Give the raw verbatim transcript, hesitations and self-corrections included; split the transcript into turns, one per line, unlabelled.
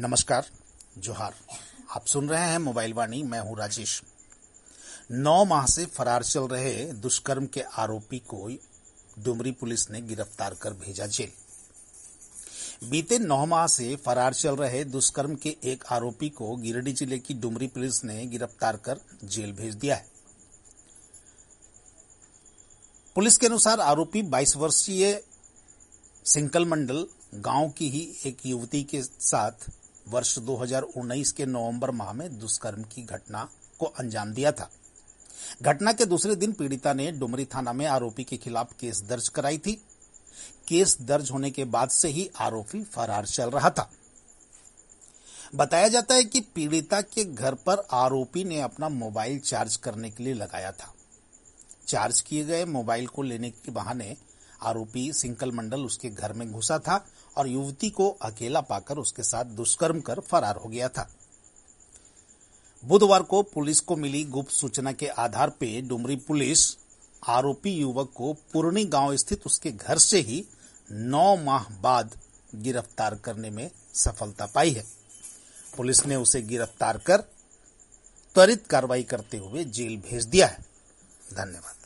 नमस्कार, जोहार। आप सुन रहे हैं मोबाइल वाणी। मैं हूं राजेश। नौ माह से फरार चल रहे दुष्कर्म के आरोपी को डुमरी पुलिस ने गिरफ्तार कर भेजा जेल। बीते नौ माह से फरार चल रहे दुष्कर्म के एक आरोपी को गिरिडीह जिले की डुमरी पुलिस ने गिरफ्तार कर जेल भेज दिया है। पुलिस के अनुसार आरोपी बाईस वर्षीय सिंकल मंडल गांव की ही एक युवती के साथ वर्ष दो हज़ार उन्नीस के नवंबर माह में दुष्कर्म की घटना को अंजाम दिया था। घटना के दूसरे दिन पीड़िता ने डुमरी थाना में आरोपी के खिलाफ केस दर्ज कराई थी। केस दर्ज होने के बाद से ही आरोपी फरार चल रहा था। बताया जाता है कि पीड़िता के घर पर आरोपी ने अपना मोबाइल चार्ज करने के लिए लगाया था। चार्ज किए गए मोबाइल को लेने के बहाने आरोपी सिंकल मंडल उसके घर में घुसा था और युवती को अकेला पाकर उसके साथ दुष्कर्म कर फरार हो गया था। बुधवार को पुलिस को मिली गुप्त सूचना के आधार पर डुमरी पुलिस आरोपी युवक को पुरनी गांव स्थित उसके घर से ही नौ माह बाद गिरफ्तार करने में सफलता पाई है। पुलिस ने उसे गिरफ्तार कर त्वरित कार्रवाई करते हुए जेल भेज दिया है। धन्यवाद।